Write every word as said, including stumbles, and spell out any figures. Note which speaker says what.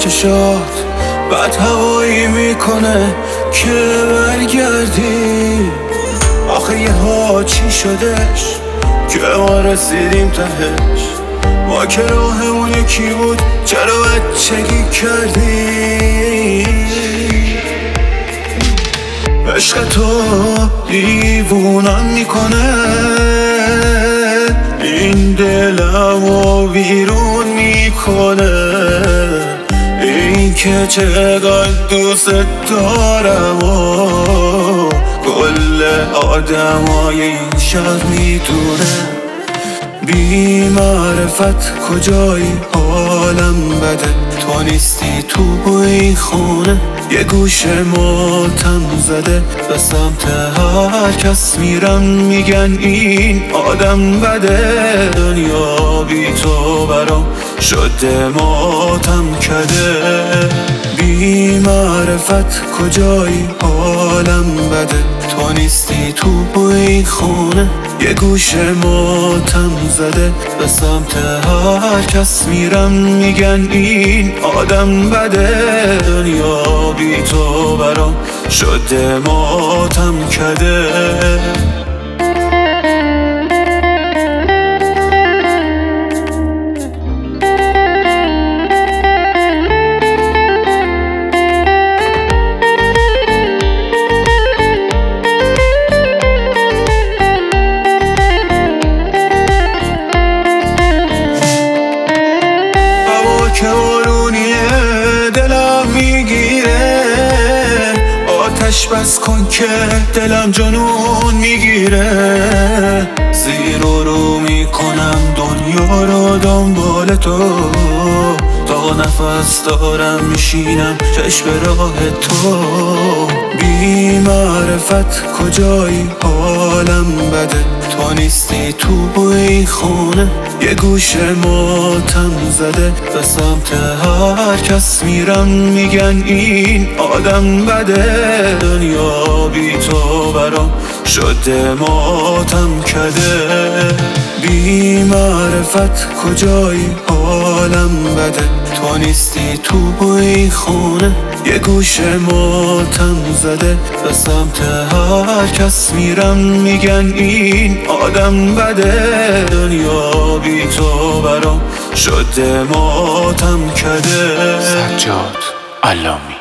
Speaker 1: چشات بد هوایی میکنه که برگردی. آخه یه ها چی شدش که ما رسیدیم تهش؟ ما که راهمون یکی بود چرا بچگی کردی؟ عشق تو دیوونم میکنه، این دلمو بیرون میکنه. این که چقدر دوست دارم و کل آدمای این شهر میدونه. بی معرفت کجایی حالم بده، تو نیستی تو این خونه. یه گوشه ماتم زده به سمت هر کس میرم میگن این آدم بده. دنیا بی تو برام شده ماتم کده. بی معرفت کجایی حالم بده، تو نیستی تو این خونه. یه گوشه ماتم زده به سمت هر کس میرم میگن این آدم بده. دنیا بی تو برام شده ماتم کده. که بارونیه دلم میگیره، آتش بس کن که دلم جنون میگیره. زیر و رو میکنم دنیا رو دنبال تو، تا نفس دارم میشینم چشم راه تو. بی معرفت کجایی حالم بده، تو نیستی تو این خونه. یه گوشه ماتم زده به سمت هر کس میرم میگن این آدم بده. دنیا بی تو برام شده ماتم کده. بی معرفت کجایی حالم بده، تو نیستی تو این خونه. یه گوشه ماتم زده به سمت هر کس میرم میگن این آدم بده. دنیا بی تو برام شده ماتم کده.
Speaker 2: سجاد علامی.